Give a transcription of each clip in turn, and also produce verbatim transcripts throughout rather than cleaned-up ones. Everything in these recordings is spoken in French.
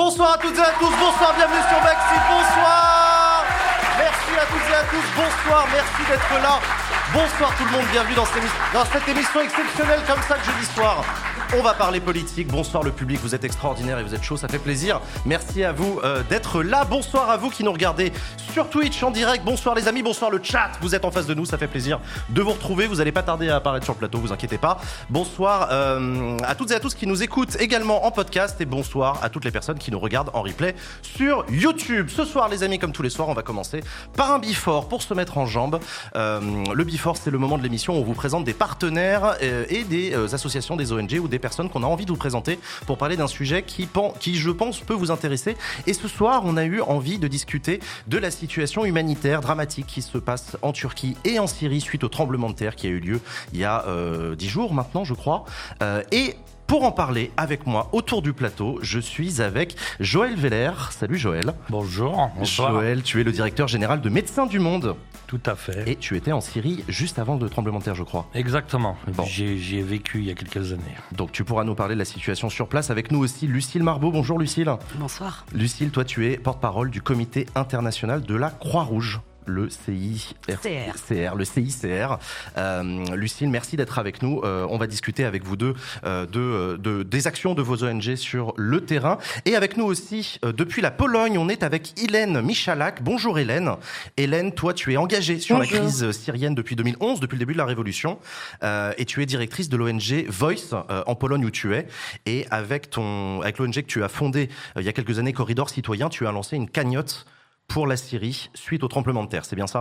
Bonsoir à toutes et à tous, bonsoir, bienvenue sur Maxi, bonsoir. Merci à toutes et à tous, bonsoir, merci d'être là. Bonsoir tout le monde, bienvenue dans cette, émission, dans cette émission exceptionnelle comme ça le jeudi soir. On va parler politique. Bonsoir le public, vous êtes extraordinaire et vous êtes chaud, ça fait plaisir. Merci à vous euh, d'être là. Bonsoir à vous qui nous regardez sur Twitch en direct. Bonsoir les amis, bonsoir le chat. Vous êtes en face de nous, ça fait plaisir de vous retrouver. Vous n'allez pas tarder à apparaître sur le plateau, vous inquiétez pas. Bonsoir euh, à toutes et à tous qui nous écoutent également en podcast. Et bonsoir à toutes les personnes qui nous regardent en replay sur YouTube. Ce soir les amis, comme tous les soirs, on va commencer par un Before pour se mettre en jambes. Euh, le Before, c'est le moment de l'émission où on vous présente des partenaires euh, et des euh, associations, des O N G ou des personnes qu'on a envie de vous présenter pour parler d'un sujet qui, qui, je pense, peut vous intéresser. Et ce soir, on a eu envie de discuter de la situation humanitaire dramatique qui se passe en Turquie et en Syrie suite au tremblement de terre qui a eu lieu il y a euh, dix jours maintenant, je crois. Euh, et pour en parler avec moi autour du plateau, je suis avec Joël Veller. Salut Joël. Bonjour. Bonsoir. Joël, tu es le directeur général de Médecins du Monde. Tout à fait. Et tu étais en Syrie juste avant le tremblement de terre, je crois. Exactement. Bon. J'ai, j'y ai vécu il y a quelques années. Donc tu pourras nous parler de la situation sur place. Avec nous aussi Lucille Marbeau. Bonjour Lucille. Bonsoir. Lucille, toi tu es porte-parole du Comité international de la Croix-Rouge. Le C I C R, le C I C R. Euh, Lucille, merci d'être avec nous. Euh, on va discuter avec vous deux euh, de, de, des actions de vos O N G sur le terrain. Et avec nous aussi, euh, depuis la Pologne, on est avec Hélène Michalak. Bonjour Hélène. Hélène, toi, tu es engagée sur Bonjour. la crise syrienne depuis deux mille onze, depuis le début de la Révolution. Euh, et tu es directrice de l'O N G Voice euh, en Pologne où tu es. Et avec, ton, avec l'O N G que tu as fondé euh, il y a quelques années, Corridor Citoyen, tu as lancé une cagnotte pour la Syrie suite au tremblement de terre, c'est bien ça ?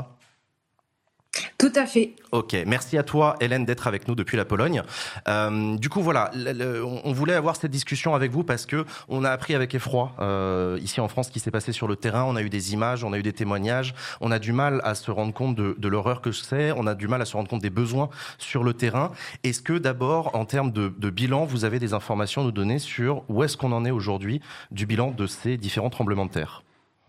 Tout à fait. Ok, merci à toi Hélène d'être avec nous depuis la Pologne. Euh, du coup voilà, le, le, on voulait avoir cette discussion avec vous parce que on a appris avec effroi euh, ici en France ce qui s'est passé sur le terrain. On a eu des images, on a eu des témoignages. On a du mal à se rendre compte de, de l'horreur que c'est. On a du mal à se rendre compte des besoins sur le terrain. Est-ce que d'abord, en termes de, de bilan, vous avez des informations à nous donner sur où est-ce qu'on en est aujourd'hui du bilan de ces différents tremblements de terre ?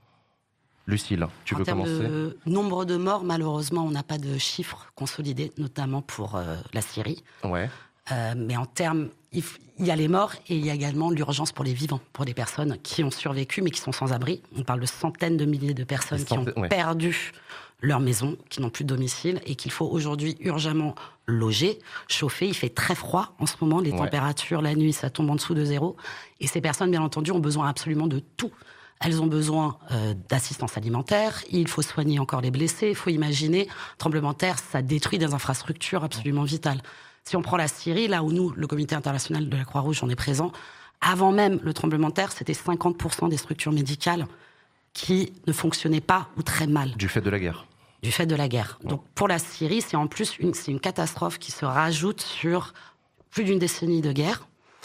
Lucille, tu en veux commencer ? En termes de nombre de morts, malheureusement, on n'a pas de chiffres consolidés, notamment pour euh, la Syrie. Ouais. Euh, mais en termes, il, f- il y a les morts et il y a également l'urgence pour les vivants, pour les personnes qui ont survécu mais qui sont sans abri. On parle de centaines de milliers de personnes qui ont ouais. perdu leur maison, qui n'ont plus de domicile et qu'il faut aujourd'hui urgemment loger, chauffer. Il fait très froid en ce moment, les ouais. températures, la nuit, ça tombe en dessous de zéro. Et ces personnes, bien entendu, ont besoin absolument de tout. Elles ont besoin euh, d'assistance alimentaire, il faut soigner encore les blessés, il faut imaginer, tremblement de terre, ça détruit des infrastructures absolument vitales. Si on prend la Syrie, là où nous, le Comité international de la Croix-Rouge, on est présent, avant même le tremblement de terre, c'était cinquante pour cent des structures médicales qui ne fonctionnaient pas ou très mal. Du fait de la guerre. Du fait de la guerre. Ouais. Donc pour la Syrie, c'est en plus une, c'est une catastrophe qui se rajoute sur plus d'une décennie de guerre,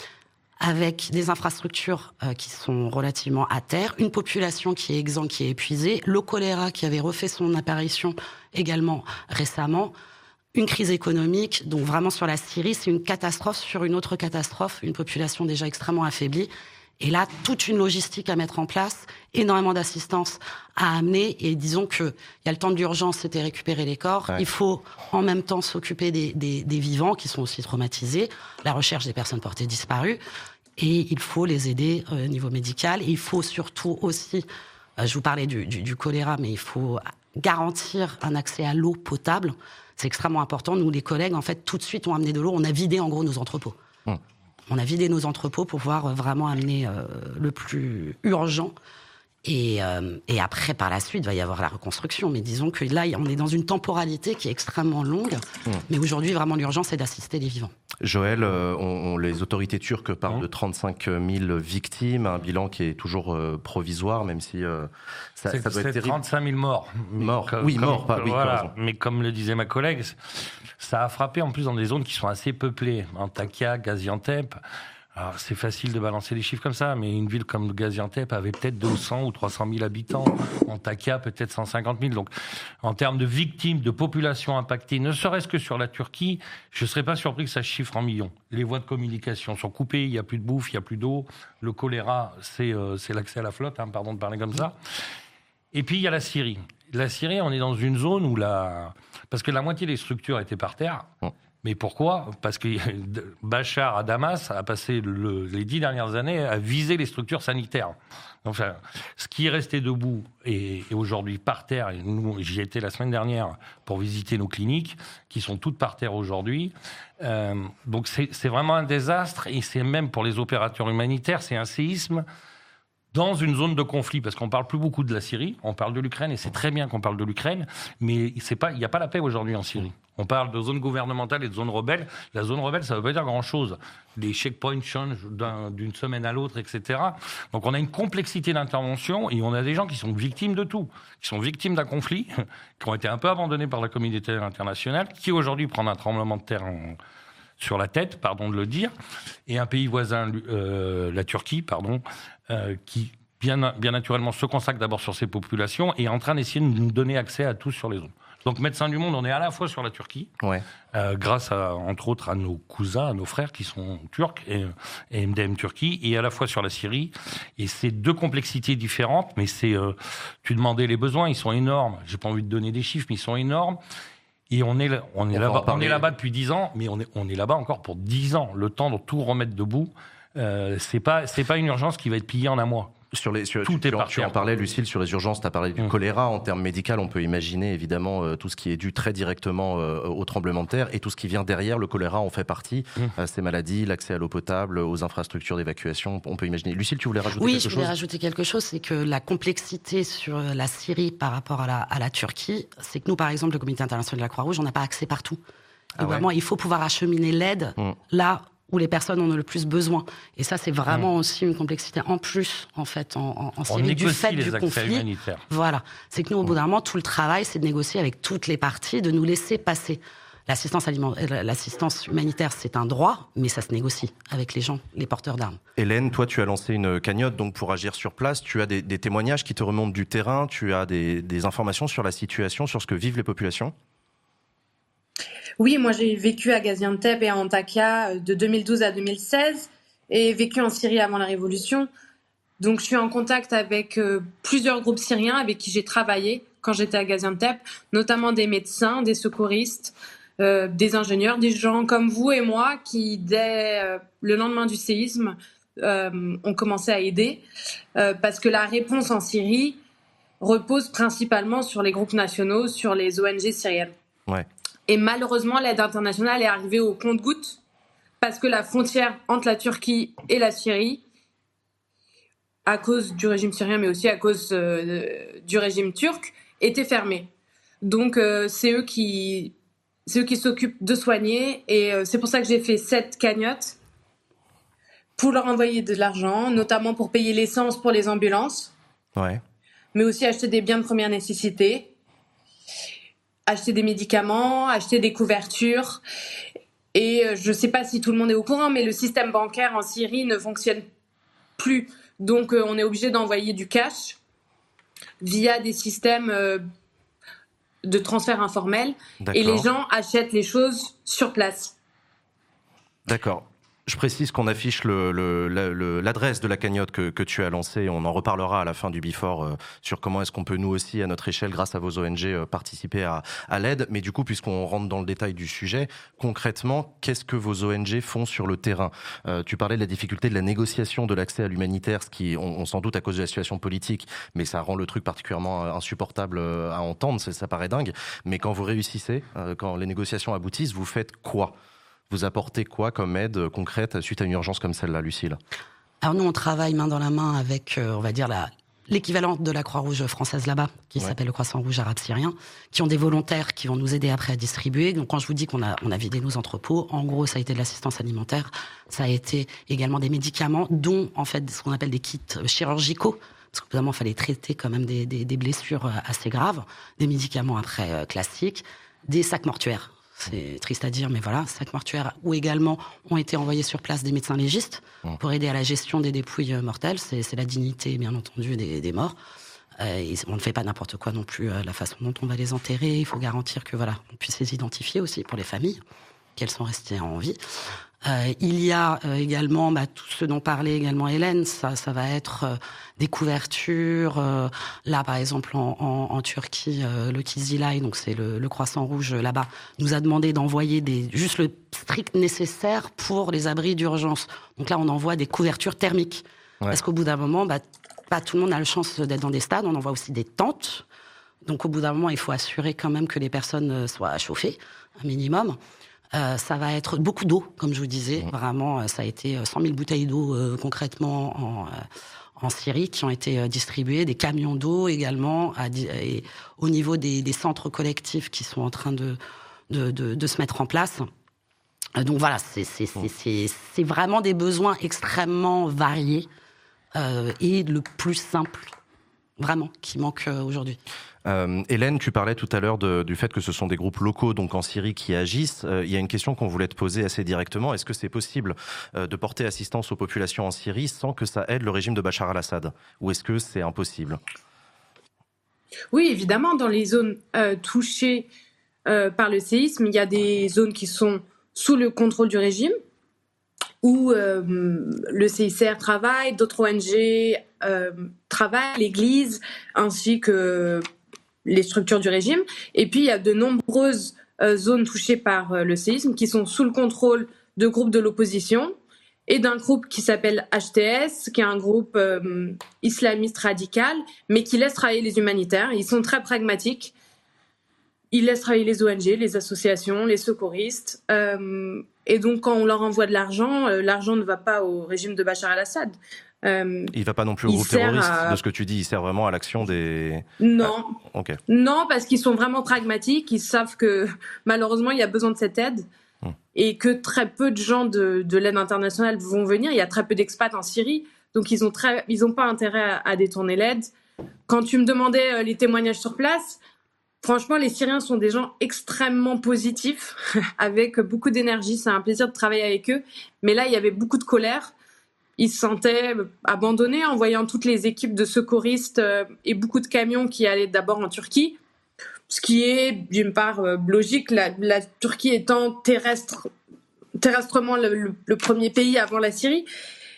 avec des infrastructures euh, qui sont relativement à terre, une population qui est exsangue, qui est épuisée, le choléra qui avait refait son apparition également récemment, une crise économique. Donc vraiment sur la Syrie, c'est une catastrophe sur une autre catastrophe, une population déjà extrêmement affaiblie. Et là, toute une logistique à mettre en place, énormément d'assistance à amener. Et disons qu'il y a le temps de l'urgence, c'était récupérer les corps. Ouais. Il faut en même temps s'occuper des, des, des vivants qui sont aussi traumatisés, la recherche des personnes portées disparues. Et il faut les aider euh, au niveau médical. Et il faut surtout aussi, euh, je vous parlais du, du, du choléra, mais il faut garantir un accès à l'eau potable. C'est extrêmement important. Nous, les collègues, en fait, tout de suite, ont amené de l'eau. On a vidé, en gros, nos entrepôts. Mmh. On a vidé nos entrepôts pour pouvoir vraiment amener euh, le plus urgent. Et, euh, et après, par la suite, il va y avoir la reconstruction. Mais disons que là, on est dans une temporalité qui est extrêmement longue. Mmh. Mais aujourd'hui, vraiment, l'urgence, c'est d'assister les vivants. Joël, euh, on, on, les autorités turques parlent mmh. de trente-cinq mille victimes, un bilan qui est toujours euh, provisoire, même si euh, ça, c'est, ça doit c'est être terrible. trente-cinq mille morts. Morts, comme, oui, comme, morts, pas, oui, voilà. Mais comme le disait ma collègue, ça a frappé en plus dans des zones qui sont assez peuplées. Antakya, Gaziantep. Alors, c'est facile de balancer les chiffres comme ça, mais une ville comme Gaziantep avait peut-être deux cents ou trois cent mille habitants. Antakya, peut-être cent cinquante mille. Donc, en termes de victimes, de population impactée, ne serait-ce que sur la Turquie, je ne serais pas surpris que ça se chiffre en millions. Les voies de communication sont coupées, il n'y a plus de bouffe, il n'y a plus d'eau. Le choléra, c'est, euh, c'est l'accès à la flotte, hein, pardon de parler comme ça. Et puis, il y a la Syrie. La Syrie, on est dans une zone où la... Parce que la moitié des structures étaient par terre, Mais pourquoi ? Parce que Bachar à Damas a passé le, les dix dernières années à viser les structures sanitaires. Enfin, ce qui est resté debout est, est aujourd'hui par terre, et nous, j'y étais la semaine dernière pour visiter nos cliniques, qui sont toutes par terre aujourd'hui. Euh, donc c'est, c'est vraiment un désastre, et c'est même pour les opérateurs humanitaires, c'est un séisme dans une zone de conflit, parce qu'on parle plus beaucoup de la Syrie, on parle de l'Ukraine, et c'est très bien qu'on parle de l'Ukraine, mais c'est pas, il n'y a pas la paix aujourd'hui en Syrie. On parle de zone gouvernementale et de zone rebelle. La zone rebelle, ça ne veut pas dire grand-chose. Les checkpoints changent d'un, d'une semaine à l'autre, et cetera. Donc on a une complexité d'intervention, et on a des gens qui sont victimes de tout, qui sont victimes d'un conflit, qui ont été un peu abandonnés par la communauté internationale, qui aujourd'hui prennent un tremblement de terre en, sur la tête, pardon de le dire, et un pays voisin, euh, la Turquie, pardon, euh, qui bien, bien naturellement se consacre d'abord sur ses populations et est en train d'essayer de nous donner accès à tous sur les zones. Donc, Médecins du Monde, on est à la fois sur la Turquie, ouais. euh, grâce à, entre autres, à nos cousins, à nos frères qui sont turcs, et, et M D M Turquie, et à la fois sur la Syrie. Et c'est deux complexités différentes, mais c'est, euh, tu demandais les besoins, ils sont énormes. J'ai pas envie de donner des chiffres, mais ils sont énormes. Et on est, on est, on là-bas, on est là-bas depuis dix ans, mais on est, on est là-bas encore pour dix ans. Le temps de tout remettre debout, euh, c'est pas, c'est pas une urgence qui va être pliée en un mois. Sur les, sur, tout tu, est tu, tu en parlais, Lucile, sur les urgences, tu as parlé du mmh. choléra. En termes médicaux, on peut imaginer évidemment euh, tout ce qui est dû très directement euh, au tremblement de terre et tout ce qui vient derrière. Le choléra en fait partie. Mmh. Euh, ces maladies, l'accès à l'eau potable, aux infrastructures d'évacuation, on peut imaginer. Lucile, tu voulais rajouter oui, quelque chose ? Oui, je voulais rajouter quelque chose. C'est que la complexité sur la Syrie par rapport à la, à la Turquie, c'est que nous, par exemple, le Comité international de la Croix-Rouge, on n'a pas accès partout. Ah ouais. Vraiment, il faut pouvoir acheminer l'aide mmh. là où les personnes en ont le plus besoin. Et ça, c'est vraiment mmh. aussi une complexité en plus, en fait, en, en Syrie, du fait du conflit. Voilà. C'est que nous, au bout d'un moment, tout le travail, c'est de négocier avec toutes les parties, de nous laisser passer. L'assistance alimentaire, l'assistance humanitaire, c'est un droit, mais ça se négocie avec les gens, les porteurs d'armes. Hélène, toi, tu as lancé une cagnotte donc pour agir sur place. Tu as des, des témoignages qui te remontent du terrain. Tu as des, des informations sur la situation, sur ce que vivent les populations ? Oui, moi j'ai vécu à Gaziantep et à Antakya de deux mille douze à deux mille seize et vécu en Syrie avant la révolution. Donc je suis en contact avec euh, plusieurs groupes syriens avec qui j'ai travaillé quand j'étais à Gaziantep, notamment des médecins, des secouristes, euh, des ingénieurs, des gens comme vous et moi qui, dès euh, le lendemain du séisme, euh, ont commencé à aider euh, parce que la réponse en Syrie repose principalement sur les groupes nationaux, sur les O N G syriennes. Ouais. Et malheureusement, l'aide internationale est arrivée au compte-gouttes parce que la frontière entre la Turquie et la Syrie, à cause du régime syrien, mais aussi à cause euh, du régime turc, était fermée. Donc, euh, c'est eux qui, c'est eux qui s'occupent de soigner. Et euh, c'est pour ça que j'ai fait cette cagnotte pour leur envoyer de l'argent, notamment pour payer l'essence pour les ambulances, ouais. mais aussi acheter des biens de première nécessité. Acheter des médicaments, acheter des couvertures. Et je ne sais pas si tout le monde est au courant, mais le système bancaire en Syrie ne fonctionne plus. Donc, on est obligé d'envoyer du cash via des systèmes de transfert informel. D'accord. Et les gens achètent les choses sur place. D'accord. Je précise qu'on affiche le, le, le, l'adresse de la cagnotte que, que tu as lancée. On en reparlera à la fin du Before euh, sur comment est-ce qu'on peut nous aussi, à notre échelle, grâce à vos O N G, euh, participer à, à l'aide. Mais du coup, puisqu'on rentre dans le détail du sujet, concrètement, qu'est-ce que vos O N G font sur le terrain ? euh, Tu parlais de la difficulté de la négociation de l'accès à l'humanitaire, ce qui, on, on s'en doute à cause de la situation politique, mais ça rend le truc particulièrement insupportable à entendre. Ça, ça paraît dingue. Mais quand vous réussissez, euh, quand les négociations aboutissent, vous faites quoi ? Vous apportez quoi comme aide concrète suite à une urgence comme celle-là, Lucile ? Alors nous, on travaille main dans la main avec, euh, on va dire, la, l'équivalent de la Croix-Rouge française là-bas, qui ouais. s'appelle le Croissant Rouge Arabe Syrien, qui ont des volontaires qui vont nous aider après à distribuer. Donc quand je vous dis qu'on a, on a vidé nos entrepôts, en gros, ça a été de l'assistance alimentaire, ça a été également des médicaments, dont en fait ce qu'on appelle des kits chirurgicaux, parce qu'évidemment, il fallait traiter quand même des, des, des blessures assez graves, des médicaments après euh, classiques, des sacs mortuaires. C'est triste à dire, mais voilà, sacs mortuaires où également ont été envoyés sur place des médecins légistes pour aider à la gestion des dépouilles mortelles. C'est, c'est la dignité, bien entendu, des, des morts. Euh, on ne fait pas n'importe quoi non plus, euh, la façon dont on va les enterrer. Il faut garantir que voilà, on puisse les identifier aussi pour les familles, qu'elles sont restées en vie. Euh, il y a euh, également bah, tout ce dont parlait également Hélène, ça, ça va être euh, des couvertures. Euh, là, par exemple, en, en, en Turquie, euh, le Kizilay, donc c'est le, le croissant rouge euh, là-bas, nous a demandé d'envoyer des, juste le strict nécessaire pour les abris d'urgence. Donc là, on envoie des couvertures thermiques. Ouais. Parce qu'au bout d'un moment, bah, pas tout le monde a la chance d'être dans des stades. On envoie aussi des tentes. Donc au bout d'un moment, il faut assurer quand même que les personnes soient chauffées, un minimum. Euh, ça va être beaucoup d'eau, comme je vous disais. Mmh. Vraiment, ça a été cent mille bouteilles d'eau euh, concrètement en, euh, en Syrie qui ont été euh, distribuées, des camions d'eau également, à, et au niveau des, des centres collectifs qui sont en train de, de, de, de se mettre en place. Euh, donc voilà, c'est, c'est, c'est, c'est, c'est vraiment des besoins extrêmement variés euh, et le plus simple, vraiment, qui manque euh, aujourd'hui. Euh, Hélène, tu parlais tout à l'heure de, du fait que ce sont des groupes locaux, donc en Syrie, qui agissent. Euh, il y a une question qu'on voulait te poser assez directement. Est-ce que c'est possible euh, de porter assistance aux populations en Syrie sans que ça aide le régime de Bachar al-Assad ? Ou est-ce que c'est impossible ? Oui, évidemment, dans les zones euh, touchées euh, par le séisme, il y a des zones qui sont sous le contrôle du régime, où euh, le C I C R travaille, d'autres O N G euh, travaillent, l'Église, ainsi que les structures du régime. Et puis, il y a de nombreuses euh, zones touchées par euh, le séisme qui sont sous le contrôle de groupes de l'opposition et d'un groupe qui s'appelle H T S, qui est un groupe euh, islamiste radical, mais qui laisse travailler les humanitaires. Ils sont très pragmatiques. Ils laissent travailler les O N G, les associations, les secouristes. Euh, et donc, quand on leur envoie de l'argent, euh, l'argent ne va pas au régime de Bachar al-Assad. Euh, il ne va pas non plus au groupe terroriste, à... de ce que tu dis, il sert vraiment à l'action des... Non, ah, okay. Non, parce qu'ils sont vraiment pragmatiques, ils savent que malheureusement il y a besoin de cette aide hum. et que très peu de gens de, de l'aide internationale vont venir, il y a très peu d'expats en Syrie, donc ils n'ont très, ils ont pas intérêt à, à détourner l'aide. Quand tu me demandais euh, les témoignages sur place, franchement les Syriens sont des gens extrêmement positifs, avec beaucoup d'énergie, c'est un plaisir de travailler avec eux, mais là il y avait beaucoup de colère. Ils se sentaient abandonnés en voyant toutes les équipes de secouristes et beaucoup de camions qui allaient d'abord en Turquie, ce qui est d'une part logique, la, la Turquie étant terrestre, terrestrement le, le, le premier pays avant la Syrie.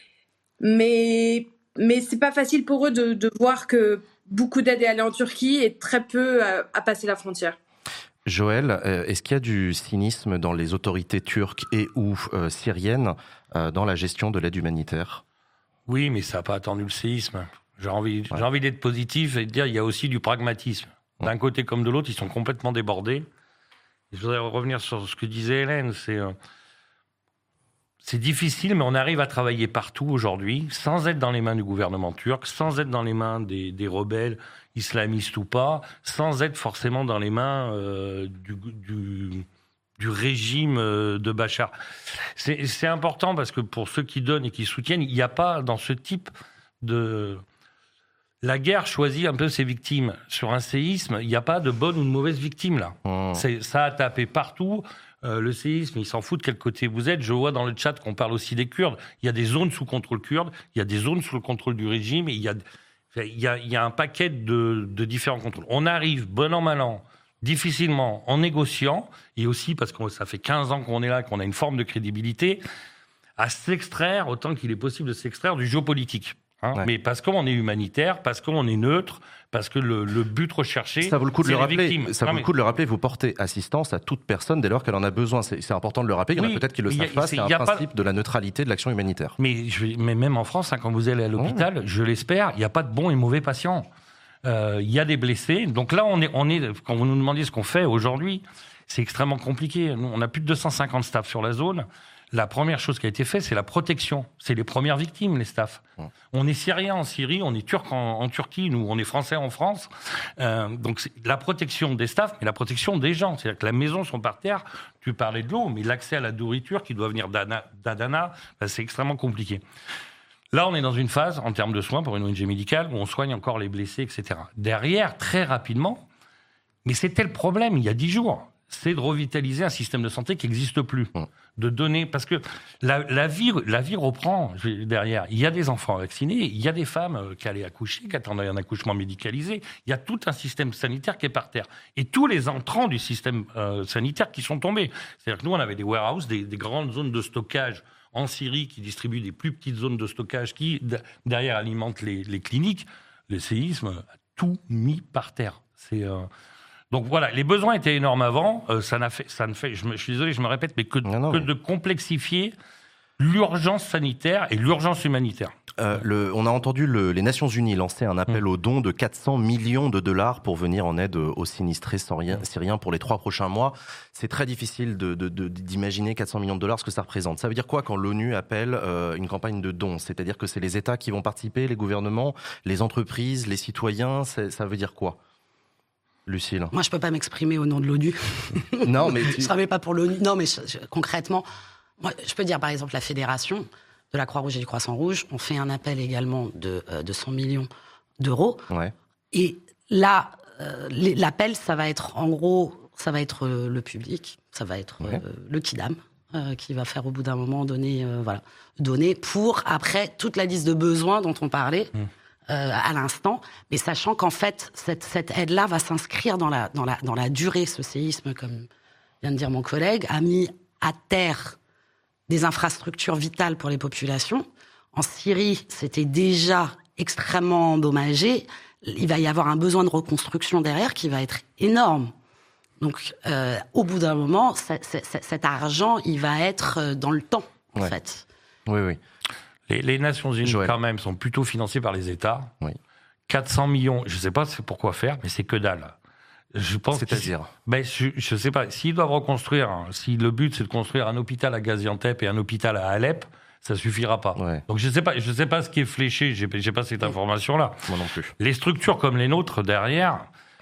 Mais, mais c'est pas facile pour eux de, de voir que beaucoup d'aide est allée en Turquie et très peu à, à passer la frontière. Joël, est-ce qu'il y a du cynisme dans les autorités turques et ou euh, syriennes euh, dans la gestion de l'aide humanitaire ? Oui, mais ça n'a pas attendu le séisme. J'ai envie, ouais. j'ai envie d'être positif et de dire qu'il y a aussi du pragmatisme. D'un ouais. côté comme de l'autre, ils sont complètement débordés. Je voudrais revenir sur ce que disait Hélène. C'est, euh, c'est difficile, mais on arrive à travailler partout aujourd'hui, sans être dans les mains du gouvernement turc, sans être dans les mains des, des rebelles, islamistes ou pas, sans être forcément dans les mains euh, du, du, du régime de Bachar. C'est, c'est important parce que pour ceux qui donnent et qui soutiennent, il n'y a pas dans ce type de... La guerre choisit un peu ses victimes. Sur un séisme, il n'y a pas de bonne ou de mauvaise victime là. Mmh. C'est, ça a tapé partout. Euh, le séisme, il s'en fout de quel côté vous êtes. Je vois dans le chat qu'on parle aussi des Kurdes. Il y a des zones sous contrôle kurde, il y a des zones sous le contrôle du régime, et il y a... Il y, a, il y a un paquet de, de différents contrôles. On arrive, bon an, mal an, difficilement, en négociant, et aussi parce que ça fait quinze ans qu'on est là, qu'on a une forme de crédibilité, à s'extraire, autant qu'il est possible de s'extraire du géopolitique. Hein, ouais. Mais parce qu'on est humanitaire, parce qu'on est neutre, parce que le, le but recherché, ça vaut le coup de c'est le les rappeler. victimes. Ça non, vaut mais... le coup de le rappeler. Vous portez assistance à toute personne dès lors qu'elle en a besoin. C'est, c'est important de le rappeler. Il y en oui, a peut-être qui le savent a, pas. C'est, c'est un principe pas... de la neutralité de l'action humanitaire. Mais, je, mais même en France, hein, quand vous allez à l'hôpital, oh. je l'espère, il n'y a pas de bons et mauvais patients. Euh, il y a des blessés. Donc là, on est, on est, quand vous nous demandiez ce qu'on fait aujourd'hui, c'est extrêmement compliqué. Nous, on a plus de deux cent cinquante staffs sur la zone. La première chose qui a été faite, c'est la protection. C'est les premières victimes, les staffs. Mmh. On est Syriens en Syrie, on est Turcs en, en Turquie, nous, on est Français en France. Euh, donc, c'est la protection des staffs, mais la protection des gens. C'est-à-dire que la maison sont par terre. Tu parlais de l'eau, mais l'accès à la nourriture qui doit venir d'Adana, d'Adana ben, c'est extrêmement compliqué. Là, on est dans une phase, en termes de soins, pour une O N G médicale, où on soigne encore les blessés, et cetera. Derrière, très rapidement, mais c'était le problème il y a dix jours. c'est de revitaliser un système de santé qui n'existe plus. Mmh. De donner, parce que la, la, vie, la vie reprend derrière. Il y a des enfants vaccinés, il y a des femmes qui allaient accoucher, qui attendaient un accouchement médicalisé. Il y a tout un système sanitaire qui est par terre. Et tous les entrants du système euh, sanitaire qui sont tombés. C'est-à-dire que nous, on avait des warehouses, des, des grandes zones de stockage en Syrie qui distribuent des plus petites zones de stockage qui, derrière, alimentent les, les cliniques. Le séisme a tout mis par terre. C'est... Euh, Donc voilà, les besoins étaient énormes avant, euh, ça, n'a fait, ça ne fait, je, me, je suis désolé, je me répète, mais que, non, non, que mais... de complexifier l'urgence sanitaire et l'urgence humanitaire. Euh, le, on a entendu le, les Nations Unies lancer un appel mmh. aux dons de quatre cents millions de dollars pour venir en aide aux sinistrés syriens, syriens pour les trois prochains mois. C'est très difficile de, de, de, d'imaginer quatre cents millions de dollars, ce que ça représente. Ça veut dire quoi quand l'ONU appelle euh, une campagne de dons ? C'est-à-dire que c'est les États qui vont participer, les gouvernements, les entreprises, les citoyens, ça veut dire quoi ? Lucille. Moi, je peux pas m'exprimer au nom de l'ONU. Non, mais tu... je travaille pas pour l'ONU. Non, mais je, je, concrètement, moi, je peux dire, par exemple, la Fédération de la Croix-Rouge et du Croissant-Rouge, on fait un appel également de, euh, de cent millions d'euros. Ouais. Et là, euh, l'appel, ça va être, en gros, ça va être euh, le public, ça va être ouais. euh, le Kidam, euh, qui va faire au bout d'un moment donner, euh, voilà, donner pour, après, toute la liste de besoins dont on parlait. Mmh. Euh, à l'instant, mais sachant qu'en fait, cette, cette aide-là va s'inscrire dans la, dans, la, dans la durée. Ce séisme, comme vient de dire mon collègue, a mis à terre des infrastructures vitales pour les populations. En Syrie, c'était déjà extrêmement endommagé. Il va y avoir un besoin de reconstruction derrière qui va être énorme. Donc, euh, au bout d'un moment, c- c- c- cet argent, il va être dans le temps, en ouais. fait. Oui, oui. Les, les Nations Unies, Joël. quand même, sont plutôt financées par les États. Oui. quatre cents millions, je ne sais pas pourquoi faire, mais c'est que dalle. Je pense C'est-à-dire ben, je ne sais pas. S'ils doivent reconstruire, si le but c'est de construire un hôpital à Gaziantep et un hôpital à Alep, ça ne suffira pas. Ouais. Donc je ne sais pas, je sais pas ce qui est fléché, je n'ai pas cette information-là. Moi non plus. Les structures comme les nôtres, derrière,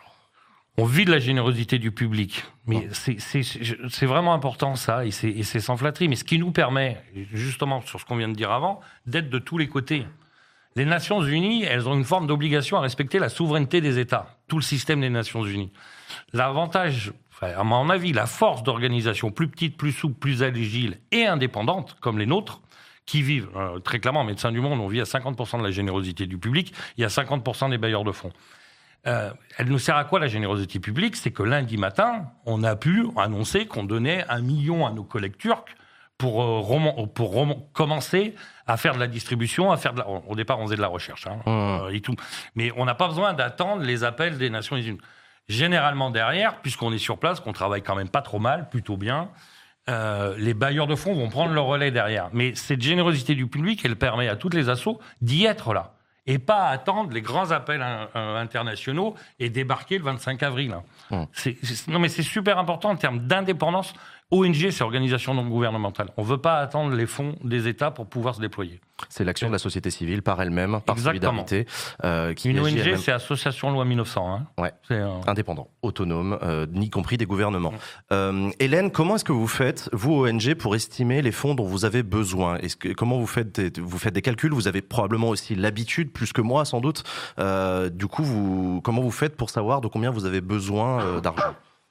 on vit de la générosité du public. Mais ouais. c'est, c'est, c'est vraiment important, ça, et c'est, et c'est sans flatterie. Mais ce qui nous permet, justement, sur ce qu'on vient de dire avant, d'être de tous les côtés. Les Nations Unies, elles ont une forme d'obligation à respecter la souveraineté des États. Tout le système des Nations Unies. L'avantage, enfin, à mon avis, la force d'organisation plus petite, plus souple, plus agile et indépendante, comme les nôtres, qui vivent, euh, très clairement, Médecins du Monde, on vit à cinquante pour cent de la générosité du public, il y a cinquante pour cent des bailleurs de fonds. Euh, elle nous sert à quoi, la générosité publique ? C'est que lundi matin, on a pu annoncer qu'on donnait un million à nos collègues turcs pour, euh, roman, pour roman, commencer à faire de la distribution, à faire de la... Au départ, on faisait de la recherche, hein, mmh. euh, et tout. Mais on n'a pas besoin d'attendre les appels des Nations Unies. Généralement derrière, puisqu'on est sur place, qu'on travaille quand même pas trop mal, plutôt bien, euh, les bailleurs de fonds vont prendre le relais derrière. Mais cette générosité du public, elle permet à toutes les assos d'y être là. Et pas attendre les grands appels euh, internationaux et débarquer le vingt-cinq avril. Mmh. C'est, c'est, non, mais c'est super important en termes d'indépendance. O N G, c'est organisation non gouvernementale. On ne veut pas attendre les fonds des États pour pouvoir se déployer. C'est l'action de la société civile par elle-même, par Exactement. solidarité. Euh, qui Une O N G, elle-même... c'est Association Loi mille neuf cents. Hein. Ouais. C'est, euh... indépendant, autonome, euh, y compris des gouvernements. Mmh. Euh, Hélène, comment est-ce que vous faites, vous O N G, pour estimer les fonds dont vous avez besoin ? Est-ce que, comment vous faites des, vous faites des calculs ? Vous avez probablement aussi l'habitude, plus que moi sans doute. Euh, du coup, vous, comment vous faites pour savoir de combien vous avez besoin euh, d'argent ?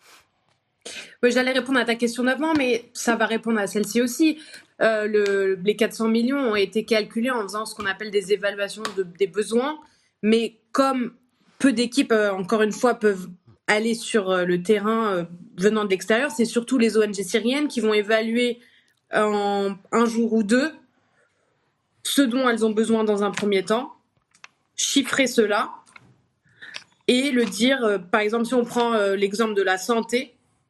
Oui, j'allais répondre à ta question d'avant, mais ça va répondre à celle-ci aussi. Euh, le, les quatre cents millions ont été calculés en faisant ce qu'on appelle des évaluations de, des besoins, mais comme peu d'équipes, euh, encore une fois, peuvent aller sur euh, le terrain euh, venant de l'extérieur, c'est surtout les O N G syriennes qui vont évaluer en un jour ou deux ce dont elles ont besoin dans un premier temps, chiffrer cela et le dire. Euh, par exemple, si on prend euh, l'exemple de la santé,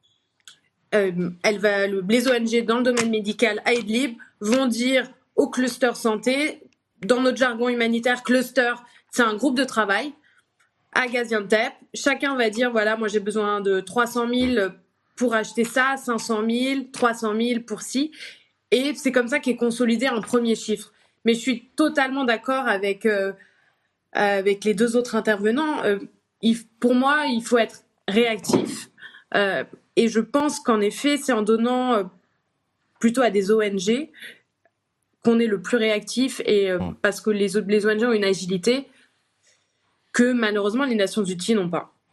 Euh, elle va, le, les O N G dans le domaine médical à Idlib vont dire au cluster santé, dans notre jargon humanitaire, cluster, c'est un groupe de travail, à Gaziantep. Chacun va dire, voilà, moi j'ai besoin de trois cent mille pour acheter ça, cinq cent mille, trois cent mille pour ci. Et c'est comme ça qu'est consolidé un premier chiffre. Mais je suis totalement d'accord avec, euh, avec les deux autres intervenants. Euh, il, pour moi, il faut être réactif. Euh, Et je pense qu'en effet, c'est en donnant euh, plutôt à des O N G qu'on est le plus réactif, et euh, parce que les, les O N G ont une agilité que malheureusement les Nations Unies n'ont pas.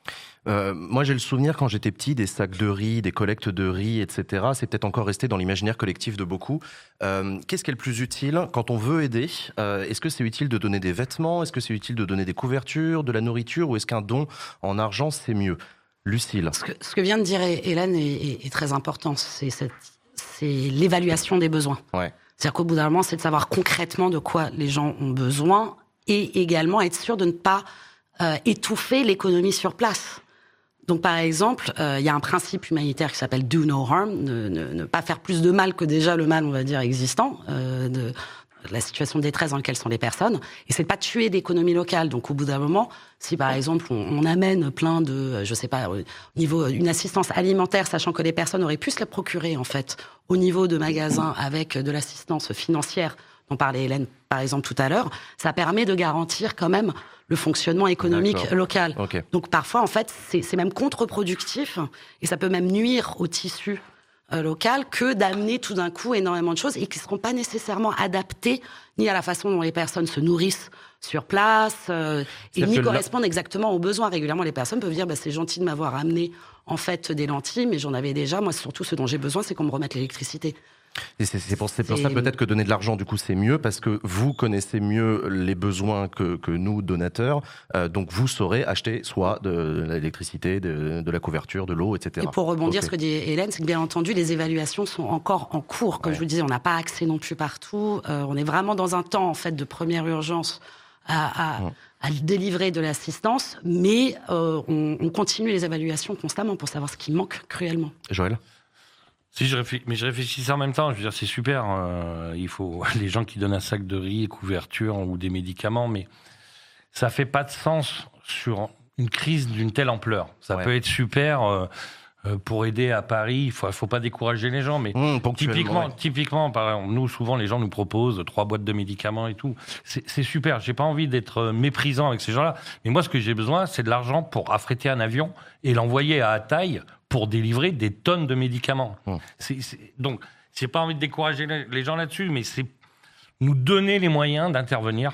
Euh, moi, j'ai le souvenir, quand j'étais petit, des sacs de riz, des collectes de riz, et cetera. C'est peut-être encore resté dans l'imaginaire collectif de beaucoup. Euh, qu'est-ce qui est le plus utile quand on veut aider? euh, Est-ce que c'est utile de donner des vêtements? Est-ce que c'est utile de donner des couvertures, de la nourriture? Ou est-ce qu'un don en argent, c'est mieux? Lucille. Ce que, ce que vient de dire Hélène est, est, est très important. C'est, cette, c'est l'évaluation des besoins. Ouais. C'est-à-dire qu'au bout d'un moment, c'est de savoir concrètement de quoi les gens ont besoin et également être sûr de ne pas euh, étouffer l'économie sur place. Donc, par exemple, il euh, y a un principe humanitaire qui s'appelle « do no harm », ne, ne, ne pas faire plus de mal que déjà le mal, on va dire, existant, euh, de, de la situation de détresse dans laquelle sont les personnes. Et c'est de pas tuer l'économie locale. Donc, au bout d'un moment, si par exemple, on, on amène plein de, je sais pas, au niveau d'une assistance alimentaire, sachant que les personnes auraient pu se la procurer, en fait, au niveau de magasins avec de l'assistance financière, dont parlait Hélène, par exemple, tout à l'heure, ça permet de garantir quand même le fonctionnement économique D'accord. local. Okay. Donc parfois, en fait, c'est, c'est même contre-productif et ça peut même nuire au tissu euh, local que d'amener tout d'un coup énormément de choses et qui ne seront pas nécessairement adaptées ni à la façon dont les personnes se nourrissent sur place euh, et ni correspondent là... exactement aux besoins. Régulièrement, les personnes peuvent dire bah, « c'est gentil de m'avoir amené en fait des lentilles, mais j'en avais déjà. Moi, surtout, ce dont j'ai besoin, c'est qu'on me remette l'électricité. » Et c'est, c'est, pour, c'est pour ça peut-être que donner de l'argent, du coup, c'est mieux, parce que vous connaissez mieux les besoins que, que nous, donateurs. Euh, donc, vous saurez acheter soit de l'électricité, de, de la couverture, de l'eau, et cetera. Et pour rebondir okay. ce que dit Hélène, c'est que bien entendu, les évaluations sont encore en cours. Comme ouais. je vous le disais, on n'a pas accès non plus partout. Euh, on est vraiment dans un temps, en fait, de première urgence à, à, ouais. à délivrer de l'assistance, mais euh, on, on continue les évaluations constamment pour savoir ce qui manque cruellement. Joël ? Si je réfléchis, mais je réfléchissais en même temps. Je veux dire, c'est super. Euh, il faut les gens qui donnent un sac de riz, couverture ou des médicaments, mais ça fait pas de sens sur une crise d'une telle ampleur. Ça ouais. peut être super euh, pour aider à Paris. Il faut, faut pas décourager les gens, mais mmh, typiquement, ouais. typiquement, par exemple, nous souvent les gens nous proposent trois boîtes de médicaments et tout. C'est, c'est super. J'ai pas envie d'être méprisant avec ces gens-là, mais moi, ce que j'ai besoin, c'est de l'argent pour affréter un avion et l'envoyer à Hatay pour délivrer des tonnes de médicaments. Mmh. C'est, c'est, donc, j'ai pas envie de décourager les gens là-dessus, mais c'est nous donner les moyens d'intervenir.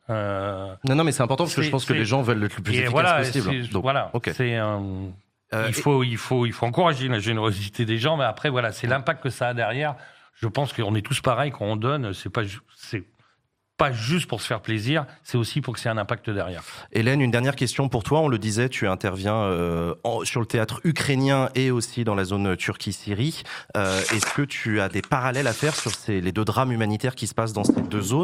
Euh, non, non, mais c'est important parce que je pense que les gens veulent être le plus efficace voilà, possible. Donc, voilà, okay. c'est, euh, euh, il faut, il faut, il faut encourager la générosité des gens, mais après, voilà, c'est l'impact que ça a derrière. Je pense qu'on est tous pareils quand on donne. C'est pas, c'est pas juste pour se faire plaisir, c'est aussi pour que c'est un impact derrière. Hélène, une dernière question pour toi. On le disait, tu interviens euh, en, sur le théâtre ukrainien et aussi dans la zone Turquie-Syrie. Euh, est-ce que tu as des parallèles à faire sur ces, les deux drames humanitaires qui se passent dans ces deux zones ?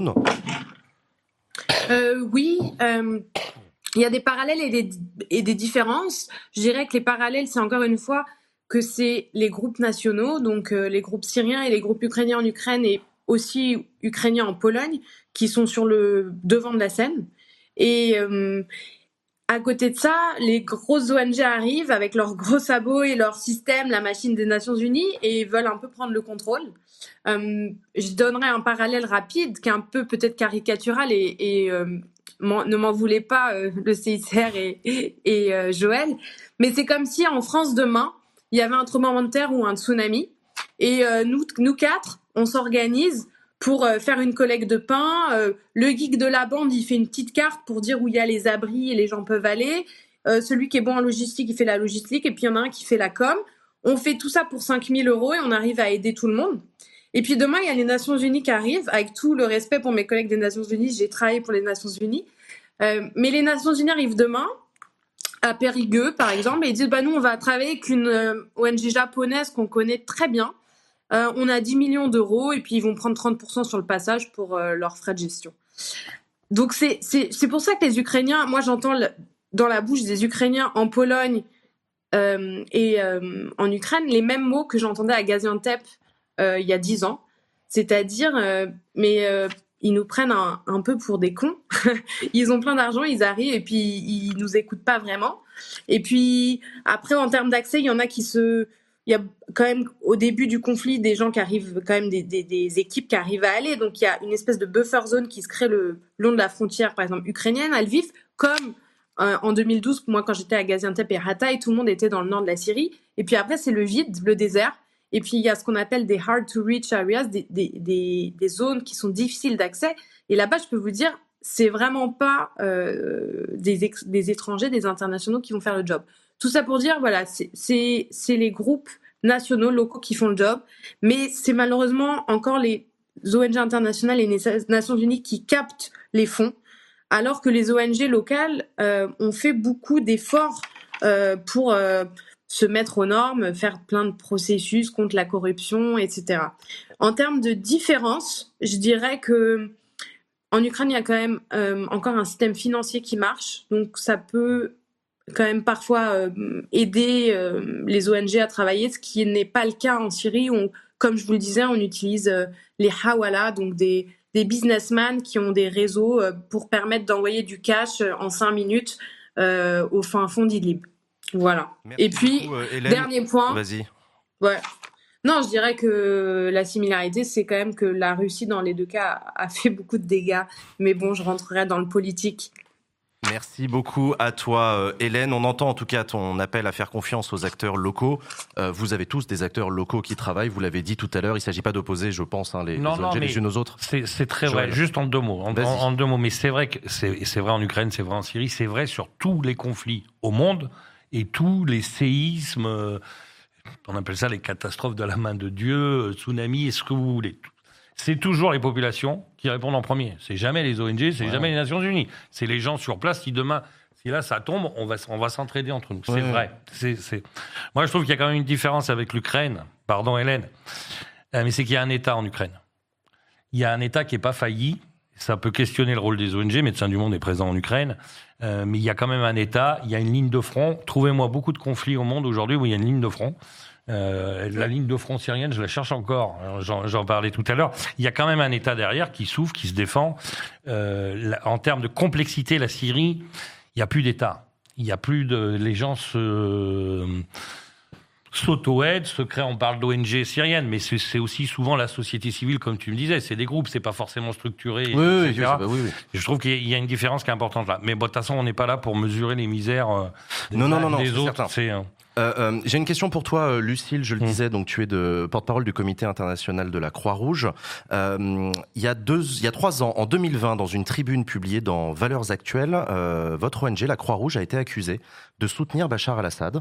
euh, Oui, euh, il y a des parallèles et des, et des différences. Je dirais que les parallèles, c'est encore une fois que c'est les groupes nationaux, donc euh, les groupes syriens et les groupes ukrainiens en Ukraine et aussi ukrainiens en Pologne, qui sont sur le devant de la scène. Et euh, à côté de ça, les grosses O N G arrivent avec leurs gros sabots et leur système, la machine des Nations Unies, et veulent un peu prendre le contrôle. Euh, je donnerai un parallèle rapide, qui est un peu peut-être caricatural, et, et euh, m'en, ne m'en voulez pas, euh, le C I C R et, et, et euh, Joël, mais c'est comme si en France demain, il y avait un tremblement de terre ou un tsunami, et euh, nous, nous quatre, on s'organise pour euh, faire une collecte de pain. Euh, le geek de la bande, il fait une petite carte pour dire où il y a les abris et les gens peuvent aller. Euh, celui qui est bon en logistique, il fait la logistique. Et puis, il y en a un qui fait la com. On fait tout ça pour cinq mille euros et on arrive à aider tout le monde. Et puis, demain, il y a les Nations Unies qui arrivent. Avec tout le respect pour mes collègues des Nations Unies, j'ai travaillé pour les Nations Unies. Euh, mais les Nations Unies arrivent demain, à Périgueux, par exemple, et ils disent, bah, nous, on va travailler avec une euh, O N G japonaise qu'on connaît très bien. Euh, on a dix millions d'euros et puis ils vont prendre trente pour cent sur le passage pour euh, leurs frais de gestion. Donc c'est, c'est, c'est pour ça que les Ukrainiens, moi j'entends le, dans la bouche des Ukrainiens en Pologne euh, et euh, en Ukraine les mêmes mots que j'entendais à Gaziantep euh, il y a dix ans. C'est-à-dire, euh, mais euh, ils nous prennent un, un peu pour des cons. Ils ont plein d'argent, ils arrivent et puis ils nous écoutent pas vraiment. Et puis après en termes d'accès, il y en a qui se... Il y a quand même, au début du conflit, des gens qui arrivent, quand même des, des, des équipes qui arrivent à aller. Donc, il y a une espèce de buffer zone qui se crée le long de la frontière, par exemple, ukrainienne, à Lviv, comme euh, en deux mille douze, moi, quand j'étais à Gaziantep et Hatay, tout le monde était dans le nord de la Syrie. Et puis après, c'est le vide, le désert. Et puis, il y a ce qu'on appelle des hard to reach areas, des, des, des, des zones qui sont difficiles d'accès. Et là-bas, je peux vous dire, c'est vraiment pas euh, des, ex- des étrangers, des internationaux qui vont faire le job. tout ça pour dire, voilà, c'est, c'est, c'est les groupes nationaux, locaux qui font le job, mais c'est malheureusement encore les O N G internationales et les Nations Unies qui captent les fonds, alors que les O N G locales euh, ont fait beaucoup d'efforts euh, pour euh, se mettre aux normes, faire plein de processus contre la corruption, et cetera. En termes de différence, je dirais que en Ukraine, il y a quand même euh, encore un système financier qui marche, donc ça peut quand même parfois euh, aider euh, les O N G à travailler, ce qui n'est pas le cas en Syrie, où, comme je vous le disais, on utilise euh, les hawala, donc des, des businessmen qui ont des réseaux euh, pour permettre d'envoyer du cash euh, en cinq minutes euh, au fin fond d'Idlib. Voilà. Merci Et puis, beaucoup, euh, Hélène. dernier point. Vas-y. Ouais. Non, je dirais que la similarité, c'est quand même que la Russie, dans les deux cas, a fait beaucoup de dégâts. Mais bon, je rentrerai dans le politique. Merci beaucoup à toi, euh, Hélène. On entend en tout cas ton appel à faire confiance aux acteurs locaux. Euh, vous avez tous des acteurs locaux qui travaillent. Vous l'avez dit tout à l'heure. Il ne s'agit pas d'opposer, je pense, hein, les, non, les non, O N G les unes aux autres. C'est, c'est très Joël. vrai. Juste en deux mots. En, en, en deux mots. Mais c'est vrai que c'est, c'est vrai en Ukraine, c'est vrai en Syrie, c'est vrai sur tous les conflits au monde et tous les séismes. Euh, on appelle ça les catastrophes de la main de Dieu, tsunami, est-ce que vous voulez. C'est toujours les populations qui répondent en premier. C'est jamais les O N G, c'est ouais. jamais les Nations Unies. C'est les gens sur place qui demain, si là ça tombe, on va, on va s'entraider entre nous. C'est ouais. vrai. C'est, c'est... Moi je trouve qu'il y a quand même une différence avec l'Ukraine. Pardon Hélène. Euh, mais c'est qu'il y a un État en Ukraine. Il y a un État qui n'est pas failli. Ça peut questionner le rôle des O N G. Médecins du Monde est présent en Ukraine. Euh, mais il y a quand même un État. Il y a une ligne de front. Trouvez-moi beaucoup de conflits au monde aujourd'hui où il y a une ligne de front. Euh, la ligne de front syrienne, je la cherche encore. Alors, j'en, j'en parlais tout à l'heure. Il y a quand même un État derrière qui souffre, qui se défend. Euh, la, en termes de complexité, la Syrie, il n'y a plus d'État. Il n'y a plus de... Les gens se... s'auto-aident, se créent, on parle d'O N G syrienne, mais c'est, c'est aussi souvent la société civile, comme tu me disais. C'est des groupes, c'est pas forcément structuré, oui, et oui, cetera. Oui, oui, oui. Je trouve qu'il y a une différence qui est importante là. Mais bon, de toute façon, on n'est pas là pour mesurer les misères euh, des, non, non, non, non, des c'est autres. Certain. C'est... Euh, Euh, euh, j'ai une question pour toi, euh, Lucille. Je le mmh. disais, donc tu es de porte-parole du Comité international de la Croix-Rouge. Euh, il y a deux, il y a trois ans, en deux mille vingt, dans une tribune publiée dans Valeurs Actuelles, euh, votre O N G, la Croix-Rouge, a été accusée de soutenir Bachar al-Assad.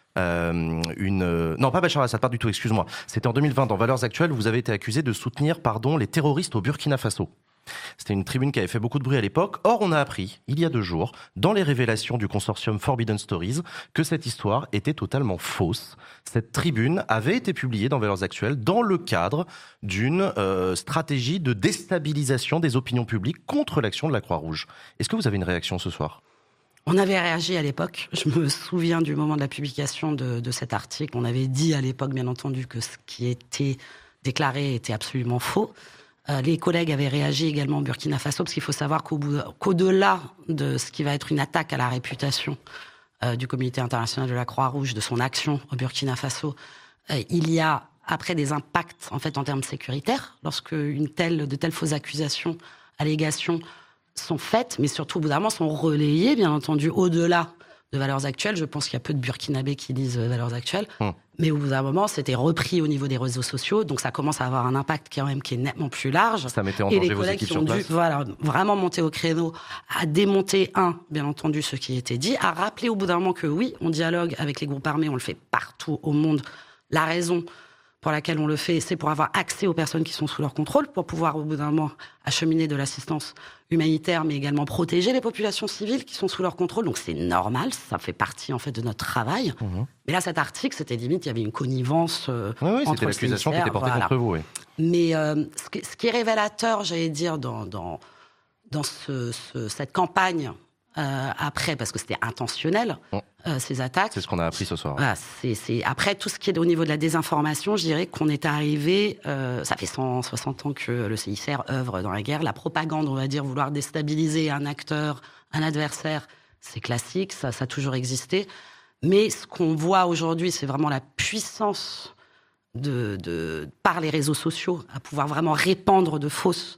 Euh, une euh, non, pas Bachar al-Assad, pas du tout. Excuse-moi. C'était en deux mille vingt, dans Valeurs Actuelles, vous avez été accusé de soutenir, pardon, les terroristes au Burkina Faso. C'était une tribune qui avait fait beaucoup de bruit à l'époque. Or, on a appris, il y a deux jours, dans les révélations du consortium Forbidden Stories, que cette histoire était totalement fausse. Cette tribune avait été publiée dans Valeurs Actuelles dans le cadre d'une euh, stratégie de déstabilisation des opinions publiques contre l'action de la Croix-Rouge. Est-ce que vous avez une réaction ce soir ? On avait réagi à l'époque. Je me souviens du moment de la publication de, de cet article. On avait dit à l'époque, bien entendu, que ce qui était déclaré était absolument faux. Euh, les collègues avaient réagi également au Burkina Faso, parce qu'il faut savoir qu'au bout, qu'au-delà de ce qui va être une attaque à la réputation euh, du Comité international de la Croix-Rouge, de son action au Burkina Faso, euh, il y a après des impacts en fait en termes sécuritaires, lorsque une telle, de telles fausses accusations, allégations sont faites, mais surtout au bout d'un moment sont relayées, bien entendu, au-delà de Valeurs Actuelles. Je pense qu'il y a peu de Burkinabés qui lisent Valeurs Actuelles. Hum. Mais au bout d'un moment, c'était repris au niveau des réseaux sociaux, donc ça commence à avoir un impact quand même qui est nettement plus large. Ça mettait en danger vos équipes sur place. Et les collègues qui ont dû, voilà, vraiment monter au créneau, à démonter, un, bien entendu, ce qui était dit, à rappeler au bout d'un moment que oui, on dialogue avec les groupes armés, on le fait partout au monde. La raison pour laquelle on le fait, c'est pour avoir accès aux personnes qui sont sous leur contrôle, pour pouvoir au bout d'un moment acheminer de l'assistance humanitaire, mais également protéger les populations civiles qui sont sous leur contrôle. Donc c'est normal, ça fait partie en fait de notre travail. Mmh. Mais là, cet article, c'était limite, il y avait une connivence euh, oui, oui, entre c'était l'accusation qui était portée voilà. contre vous. Oui. Mais euh, ce, qui, ce qui est révélateur, j'allais dire, dans, dans, dans ce, ce, cette campagne euh, après, parce que c'était intentionnel, mmh. euh, ces attaques. C'est ce qu'on a appris ce soir. Voilà, c'est, c'est, après, tout ce qui est au niveau de la désinformation, je dirais qu'on est arrivé, euh, ça fait cent soixante ans que le C I C R œuvre dans la guerre. La propagande, on va dire, vouloir déstabiliser un acteur, un adversaire, c'est classique, ça, ça a toujours existé. Mais ce qu'on voit aujourd'hui, c'est vraiment la puissance de, de, par les réseaux sociaux, à pouvoir vraiment répandre de fausses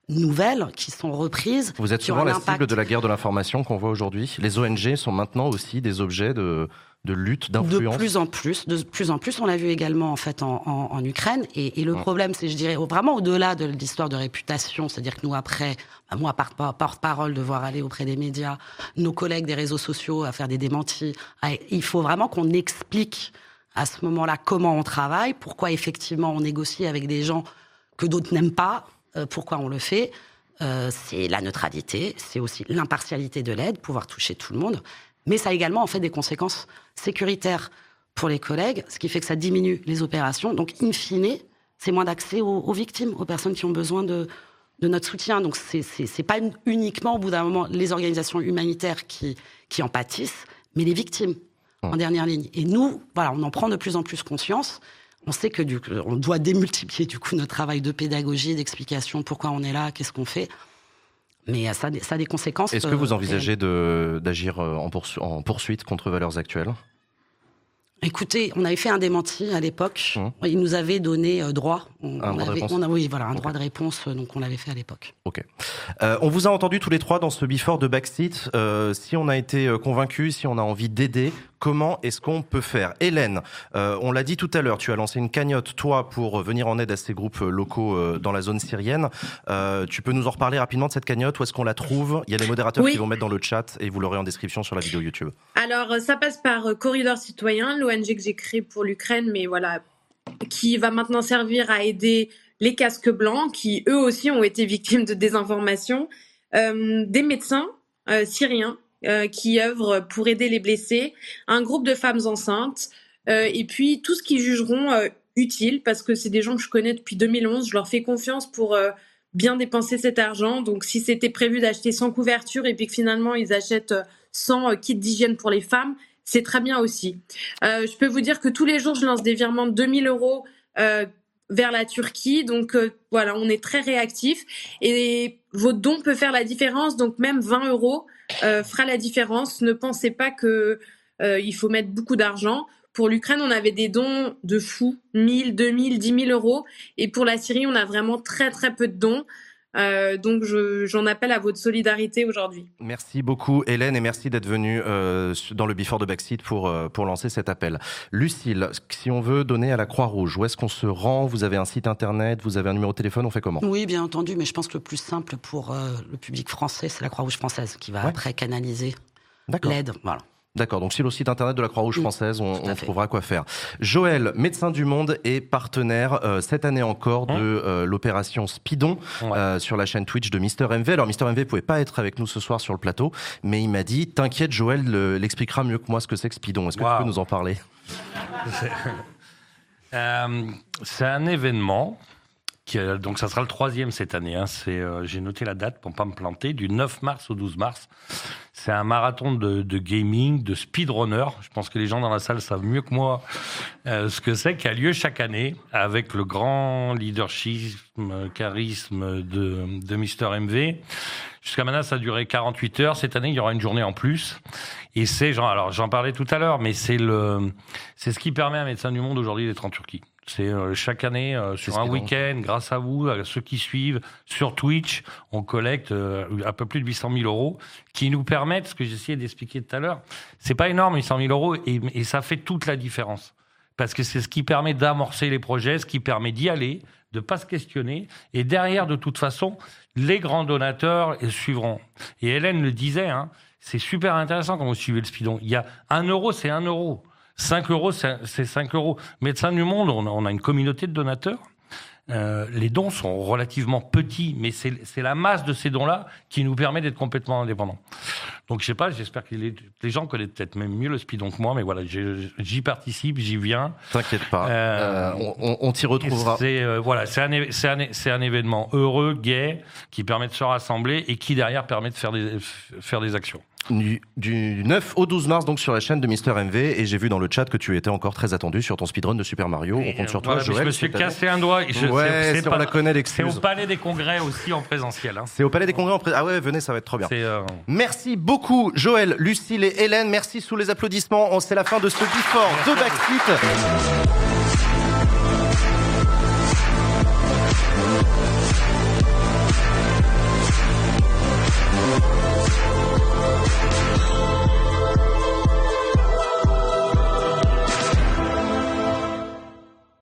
nouvelles qui sont reprises. Vous êtes qui souvent ont un la impact. cible de la guerre de l'information qu'on voit aujourd'hui. Les O N G sont maintenant aussi des objets de, de lutte, d'influence. De plus en plus, de plus en plus, on l'a vu également en fait en, en, en Ukraine. Et, et le mmh. problème, c'est, je dirais, vraiment au-delà de l'histoire de réputation, c'est-à-dire que nous après, bah, moi porte-parole, devoir aller auprès des médias, nos collègues des réseaux sociaux à faire des démentis, à, il faut vraiment qu'on explique à ce moment-là comment on travaille, pourquoi effectivement on négocie avec des gens que d'autres n'aiment pas. Euh, pourquoi on le fait euh, c'est la neutralité, c'est aussi l'impartialité de l'aide, pouvoir toucher tout le monde, mais ça a également en fait des conséquences sécuritaires pour les collègues, ce qui fait que ça diminue les opérations, donc in fine, c'est moins d'accès aux, aux victimes, aux personnes qui ont besoin de, de notre soutien. Donc c'est, c'est, c'est pas uniquement au bout d'un moment les organisations humanitaires qui, qui en pâtissent, mais les victimes en dernière ligne. Et nous, voilà, on en prend de plus en plus conscience. On sait que du coup, on doit démultiplier du coup notre travail de pédagogie, d'explication, pourquoi on est là, qu'est-ce qu'on fait. Mais ça, ça a des conséquences. Est-ce que vous envisagez de, d'agir en, poursu- en poursuite contre Valeurs Actuelles ? Écoutez, on avait fait un démenti à l'époque. Mmh. Il nous avait donné euh, droit. On, un on droit avait, de réponse. on a, oui, voilà, un okay. droit de réponse. Donc on l'avait fait à l'époque. Ok. Euh, on vous a entendu tous les trois dans ce before de Backseat. Euh, si on a été convaincu, si on a envie d'aider, comment est-ce qu'on peut faire ? Hélène, euh, on l'a dit tout à l'heure, tu as lancé une cagnotte, toi, pour venir en aide à ces groupes locaux euh, dans la zone syrienne. Euh, tu peux nous en reparler rapidement de cette cagnotte ? Où est-ce qu'on la trouve ? Il y a des modérateurs oui. qui vont mettre dans le chat et vous l'aurez en description sur la vidéo YouTube. Alors, ça passe par Corridor Citoyen, l'O N G que j'ai créée pour l'Ukraine, mais voilà, qui va maintenant servir à aider les casques blancs, qui eux aussi ont été victimes de désinformation, euh, des médecins euh, syriens, Euh, qui œuvrent pour aider les blessés, un groupe de femmes enceintes, euh, et puis tous ce qu'ils jugeront euh, utile, parce que c'est des gens que je connais depuis deux mille onze, je leur fais confiance pour euh, bien dépenser cet argent. Donc si c'était prévu d'acheter cent couvertures et puis que finalement ils achètent cent euh, kits d'hygiène pour les femmes, c'est très bien aussi. Euh, je peux vous dire que tous les jours je lance des virements de deux mille euros euh, vers la Turquie, donc euh, voilà, on est très réactifs et votre don peut faire la différence, donc même vingt euros Euh, fera la différence. Ne pensez pas que euh, il faut mettre beaucoup d'argent. Pour l'Ukraine, on avait des dons de fous, mille, deux mille, dix mille euros. Et pour la Syrie, on a vraiment très très peu de dons. Euh, donc je, j'en appelle à votre solidarité aujourd'hui. Merci beaucoup Hélène et merci d'être venue euh, dans le Before de Backseat pour, euh, pour lancer cet appel. Lucille, si on veut donner à la Croix-Rouge, où est-ce qu'on se rend ? Vous avez un site internet, vous avez un numéro de téléphone, on fait comment ? Oui, bien entendu, mais je pense que le plus simple pour euh, le public français, c'est la Croix-Rouge française qui va ouais. après canaliser D'accord. l'aide. Voilà. D'accord, donc sur le site internet de la Croix-Rouge française, on, on trouvera quoi faire. Joël, Médecins du Monde, est partenaire euh, cette année encore de euh, l'opération Speedon ouais. euh, sur la chaîne Twitch de Mister M V. Alors Mister M V pouvait pas être avec nous ce soir sur le plateau, mais il m'a dit, t'inquiète Joël le, l'expliquera mieux que moi ce que c'est que Speedon. Est-ce que wow. tu peux nous en parler ? c'est... Euh, c'est un événement... Qui, donc ça sera le troisième cette année. Hein. C'est, euh, j'ai noté la date pour pas me planter, du neuf mars au douze mars. C'est un marathon de, de gaming, de speedrunner. Je pense que les gens dans la salle savent mieux que moi euh, ce que c'est, qui a lieu chaque année avec le grand leadership, charisme de, de Mister M V. Jusqu'à maintenant, ça a duré quarante-huit heures. Cette année, il y aura une journée en plus. Et c'est, genre, alors j'en parlais tout à l'heure, mais c'est le, c'est ce qui permet à Médecins du Monde aujourd'hui d'être en Turquie. C'est euh, chaque année, euh, sur un week-end, grâce à vous, à ceux qui suivent, sur Twitch, on collecte euh, un peu plus de huit cent mille euros qui nous permettent, ce que j'essayais d'expliquer tout à l'heure, c'est pas énorme, huit cent mille euros, et, et ça fait toute la différence. Parce que c'est ce qui permet d'amorcer les projets, ce qui permet d'y aller, de pas se questionner, et derrière, de toute façon, les grands donateurs suivront. Et Hélène le disait, hein, c'est super intéressant quand vous suivez le Speedon. Il y a un euro, c'est un euro. cinq euros, c'est cinq euros. Médecins du Monde, on a une communauté de donateurs. Euh, les dons sont relativement petits, mais c'est, c'est la masse de ces dons-là qui nous permet d'être complètement indépendants. Donc, je sais pas, j'espère que les, les gens connaissent peut-être même mieux le Speedon que moi, mais voilà, j'y participe, j'y viens. T'inquiète pas, euh, euh, on, on t'y retrouvera. C'est, euh, voilà, c'est un, c'est, un, c'est un événement heureux, gai, qui permet de se rassembler et qui, derrière, permet de faire des, faire des actions. Du, du neuf au douze mars, donc sur la chaîne de Mister M V, et j'ai vu dans le chat que tu étais encore très attendu sur ton speedrun de Super Mario. On compte sur toi, voilà, Joël. Je me suis cassé un doigt. Et je, ouais, c'est, c'est on pas, la connaît l'excuse. C'est au Palais des Congrès aussi en présentiel. Hein. C'est au Palais des Congrès en présentiel. Ah ouais, venez, ça va être trop bien. Euh... Merci beaucoup, Joël, Lucille et Hélène. Merci sous les applaudissements. C'est la fin de ce before de Backseat.